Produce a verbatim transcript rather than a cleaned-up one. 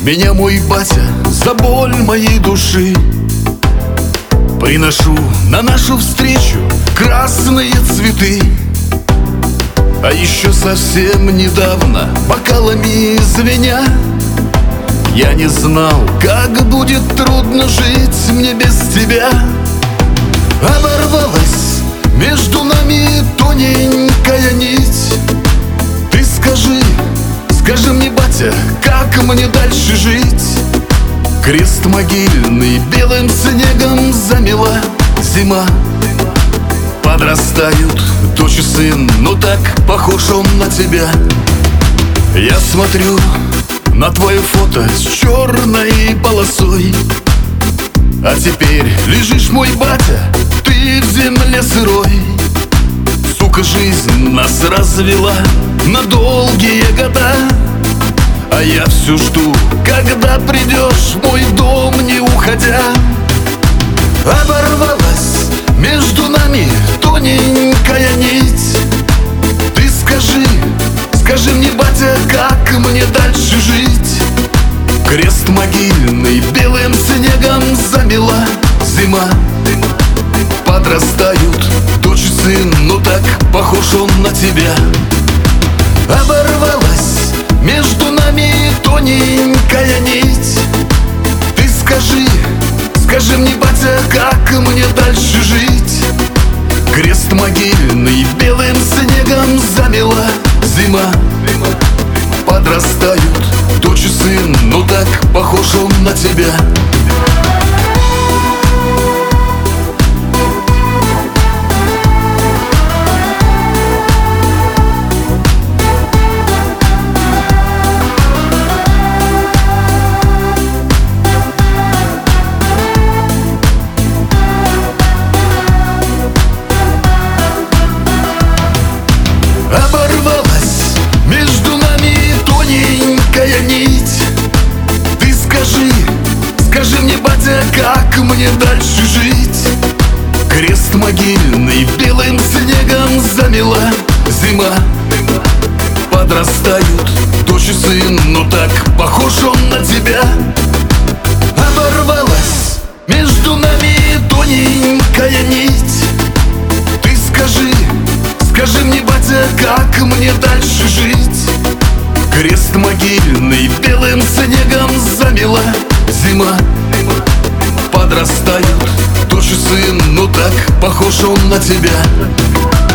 меня мой батя за боль моей души. Приношу на нашу встречу красные цветы. А еще совсем недавно, бокалами звеня, я не знал, как будет трудно жить мне без тебя. Оборвалась между нами тоненькая нить. Ты скажи, скажи мне, батя, как мне дальше жить? Крест могильный белым снегом замела зима. Подрастают дочь и сын, но так похож он на тебя. Я смотрю на твое фото с черной полосой, а теперь лежишь, мой батя, ты в земле сырой. Сука, жизнь нас развела на долгие года, а я все жду, когда придешь в мой дом, не уходя. Оборвалась между нами тоненькая нить. Ты скажи, скажи мне, батя, как мне дальше жить? Крест могильный белым снегом замела зима. Подрастают дочь и сын, но так похож он на тебя. Оборвалась между нами тоненькая нить. Ты скажи, скажи мне, батя, как мне дальше жить? Крест могильный белым снегом замела зима. Подрастают дочь и сын, но так похож он на тебя. Оборвалась между нами тоненькая нить. Ты скажи, скажи мне, батя, как мне дальше жить? Крест могильный белым снегом замела зима. Подрастают дочь и сын, но так похож он на тебя. Оборвалась между нами тоненькая нить. Ты скажи, скажи мне, батя, как мне дальше жить? Крест могильный белым снегом замела зима. Подрастают дочь и сын, но так похож он на тебя.